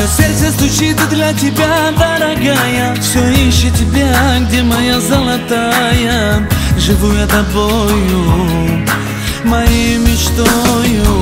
Мое сердце стучит для тебя, дорогая. Все ищет тебя, где моя золотая. Живу я тобою, моей мечтою.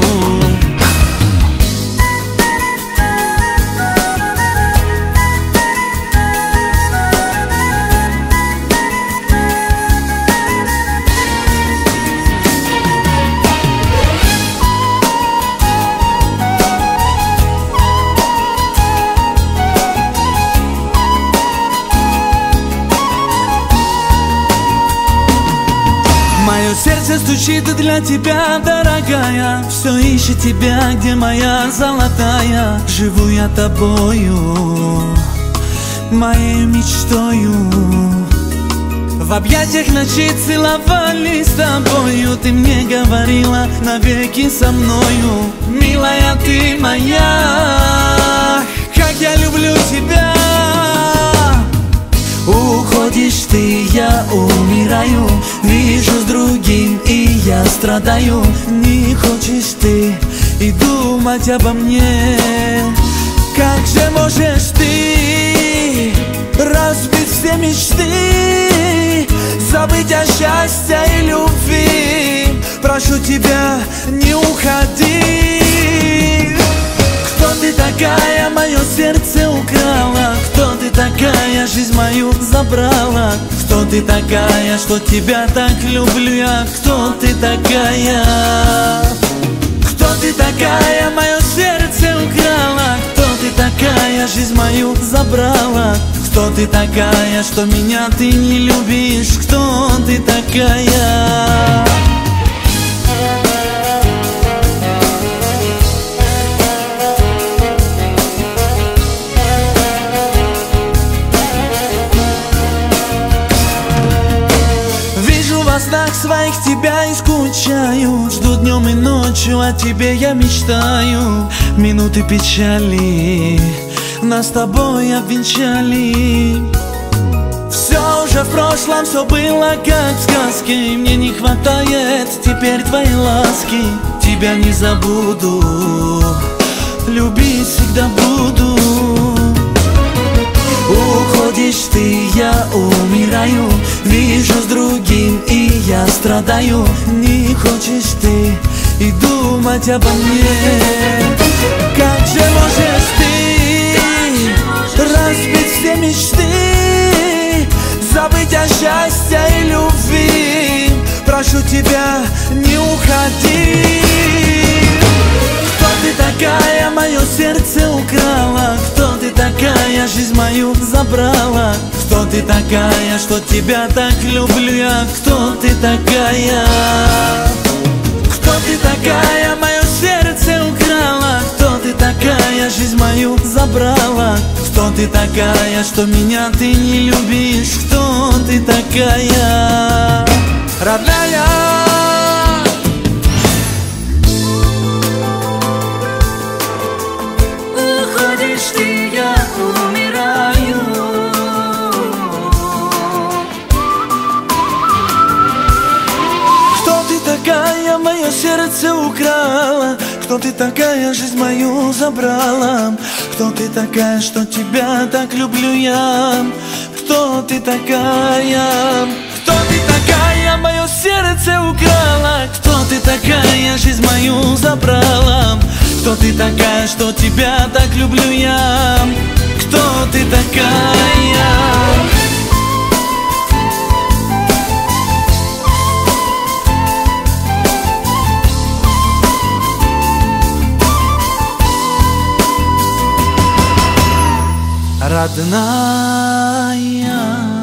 Мое сердце стучит для тебя, дорогая. Все ищет тебя, где моя золотая. Живу я тобою, моей мечтою. В объятиях ночи целовались с тобою. Ты мне говорила навеки со мною. Милая, ты моя, как я люблю тебя. Уходишь ты, я умираю. Вижу с другим, и я страдаю. Не хочешь ты и думать обо мне. Как же можешь ты разбить все мечты, забыть о счастье и любви? Прошу тебя, не уходи. Кто ты такая, мое сердце украла? Кто ты такая, жизнь мою забрала? Кто ты такая, что тебя так люблю я? Кто ты такая? Кто ты такая, мое сердце украла? Кто ты такая, жизнь мою забрала? Кто ты такая, что меня ты не любишь? Кто ты такая? В снах своих тебя и скучаю. Жду днем и ночью, о тебе я мечтаю. Минуты печали нас с тобой обвенчали. Все уже в прошлом, все было как в сказке. И мне не хватает теперь твоей ласки. Тебя не забуду, любить всегда буду. Уходишь ты, я умираю. Вижу с другим, и я страдаю. Не хочешь ты и думать обо мне. Как же можешь ты разбить все мечты, забыть о счастье и любви? Прошу тебя, не уходи. Кто ты такая, мое сердце украла? Кто ты такая, жизнь мою забрала? Кто ты такая, что тебя так люблю я? Кто ты такая? Кто ты такая, мое сердце украла? Кто ты такая, жизнь мою забрала? Кто ты такая, что меня ты не любишь? Кто ты такая, родная? Уходишь ты, я умираю. Кто ты такая, мое сердце украла? Кто ты такая, жизнь мою забрала? Кто ты такая, что тебя так люблю я? Кто ты такая? Кто ты такая, мое сердце украла? Кто ты такая, жизнь мою забрала? Кто ты такая, что тебя так люблю я? Кто ты такая? Родная.